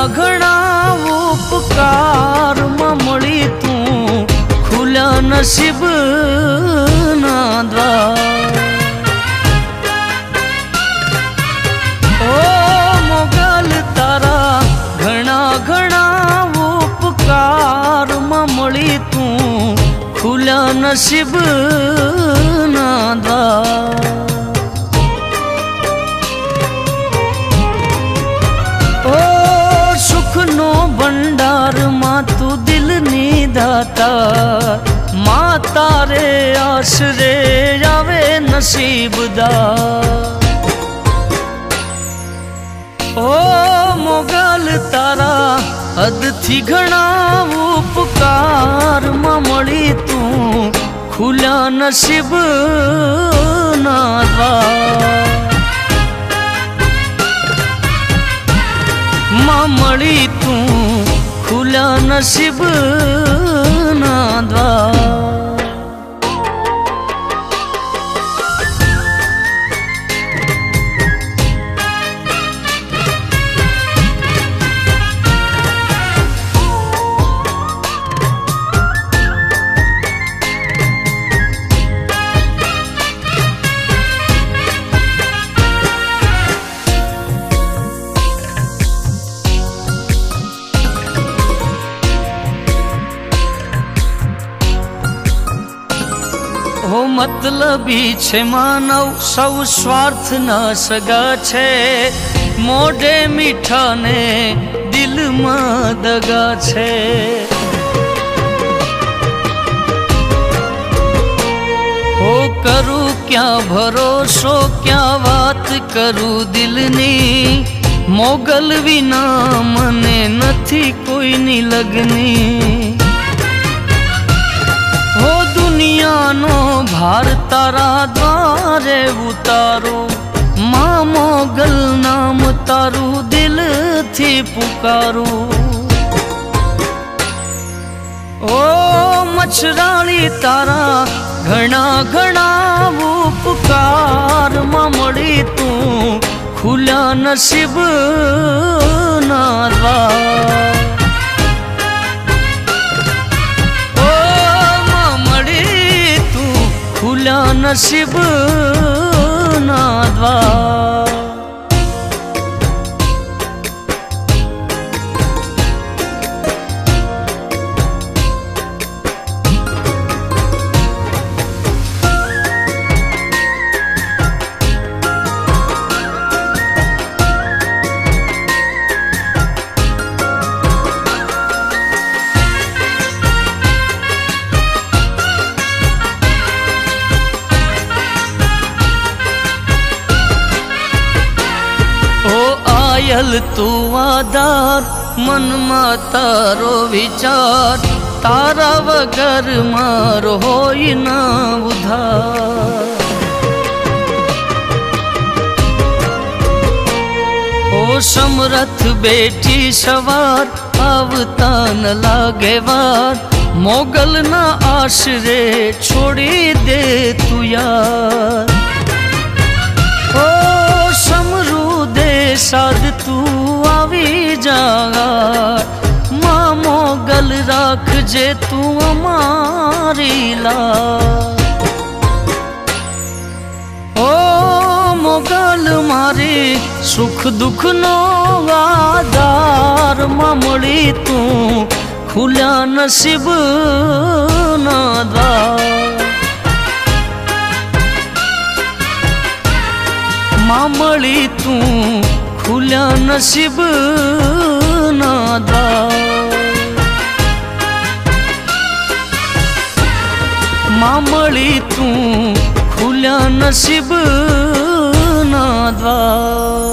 घणा उपकार ममड़ी तू खुला नसीब ना द्वार। ओ मोगल तारा घणा घणा उपकार ममड़ी तू खुला नसीब ना द्वार। नो भंडार मां तू दिल नी दाता मां तारे आसरे आवे नसीब दा। ओ मोगल तारा हद थी घणा उपकार ममड़ी तू खुला नसीब ना द्वार। ममड़ी तू खुला नसीब ना द्वार। हो मतलबी छे मानव सौ स्वार्थ न सगा छे मोढे मीठा ने दिल में दगा छे। हो करू क्या भरोसो क्या बात करू दिलनी मोगल विना मने नथी कोई नी लगनी। हो दुनिया नो भार तारा द्वारे उतारो मां मोगल नाम तारू दिल थी पुकारो। ओ मछराली तारा घणा घणा उपकार ममड़ी तू खुला नसीब ना द्वार। खुला नसीब ना द्वार। आयल तू आधार मन मा तारो विचार तारा वगर मारो होई ना उधार। ओ समरथ बेटी सवार आवता न लागे वार मोगल ना आसरे छोड़ी दे तू यार। ओ समरू दे साध तू आवी जागा मां मोगल राख जे तू अमारी ला। ओ मोगल मारी सुख दुख नो आधार ममड़ी तू खुला नसीब ना द्वार। मामड़ी तू खुला नसीब ना द्वार। मामड़ी तू खुला नसीब ना द्वार।